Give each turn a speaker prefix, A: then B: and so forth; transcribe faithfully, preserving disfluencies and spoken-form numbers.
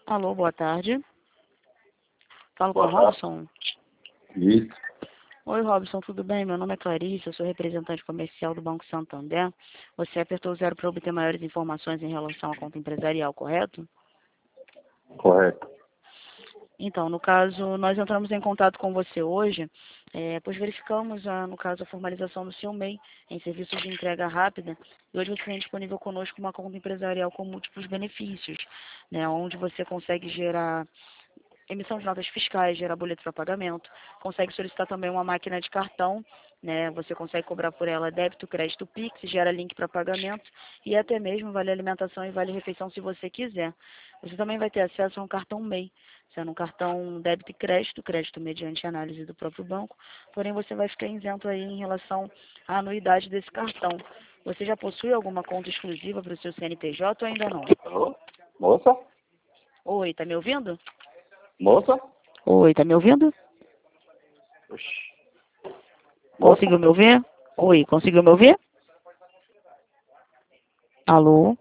A: Alô, boa tarde. Falo com o
B: Boa tarde.
A: Robson.
B: Isso.
A: Oi, Robson, tudo bem? Meu nome é Clarice, eu sou representante comercial do Banco Santander. Você apertou zero para obter maiores informações em relação à conta empresarial, correto?
B: Correto.
A: Então, no caso, nós entramos em contato com você hoje, é, pois verificamos, a, no caso, a formalização do seu M E I em serviço de entrega rápida, e hoje você tem disponível conosco uma conta empresarial com múltiplos benefícios, né, onde você consegue gerar emissão de notas fiscais, gerar boleto para pagamento, consegue solicitar também uma máquina de cartão, né? Você consegue cobrar por ela débito, crédito, Pix, gera link para pagamento e até mesmo vale alimentação e vale refeição se você quiser. Você também vai ter acesso a um cartão M E I, sendo um cartão débito e crédito, crédito mediante análise do próprio banco, porém você vai ficar isento aí em relação à anuidade desse cartão. Você já possui alguma conta exclusiva para o seu C N P J ou ainda não?
B: Alô? Moça?
A: Oi, tá me ouvindo?
B: Moça?
A: Oi, tá me ouvindo?
B: Oxi.
A: Conseguiu me ouvir? Oi, conseguiu me ouvir? Alô?